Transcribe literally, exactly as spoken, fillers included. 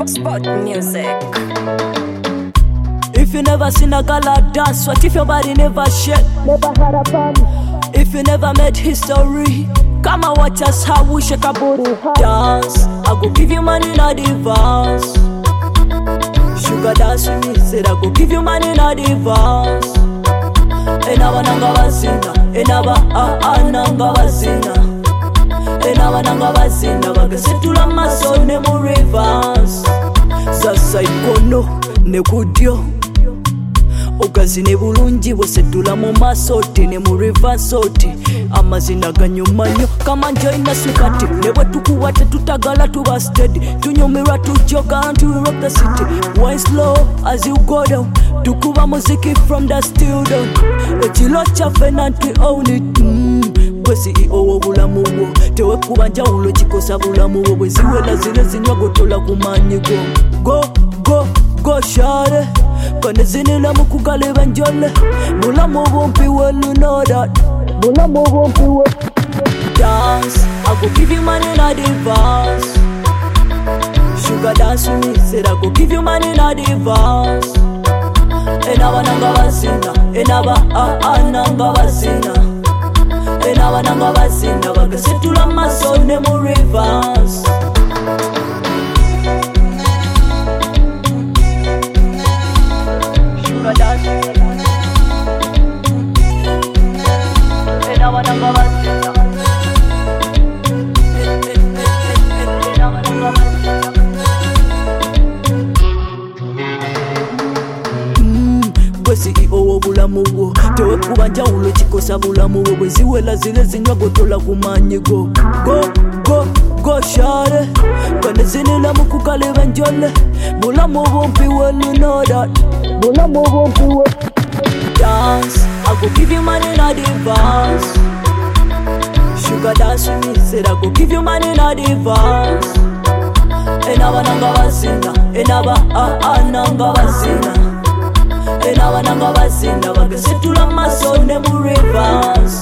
Spot music. If you never seen a gala dance, what if your body never shake? Never had a party. If you never made history, come and watch us how we shake a booty dance. I go give you money in advance. Sugar dance with me, said I go give you money in advance. Enawa nanga bazina, enawa ah ah nanga bazina. Enawa nanga bazina, bagasetula maso ne mu reverse. Sasa ikono ne kudyo ogazine bulungi bwesetula mu masoti ne mu reversoti amazina ganyuma nnyo kamanjoina sikati ne bwe tukuwa tetutagala tuba steady tunyumirwa tujoga nti we rock the city wine slow as you go down tukuba muziki from the studio ekiro kyaffe nanti own it mm. Gwe C E O w'obulamu bwo tewekuba njawulo kikosa bulamu bwo bwe ziwela zine zinywa gotola ku maanyi go go go go share kane zinila mu kugaleba njole bulamu bumpi well you know that bulamu bumpi well dance I go give you money in advance sugar dance with me said I go give you money in advance enawa nanga bazina enawa ah ah nanga bazina enawa nanga bazina bagasetula maso ne mu reverse sugar dance enawa nanga bazina enawa nanga bazina gwe C E O w'obulamu bwo tewekuba njawulo kikosa bulamu bwo bwe ziwela zine zinywa gotola ku maanyi go go go go share kane zinila mu kugaleba njole bulamu bumpi well you know that bulamu bumpi well dance I go give you money in advance sugar dance with me said I go give you money in advance enawa nanga bazina enawa ah ah nanga bazina enawa nanga bazina bagasetula maso ne mu reverse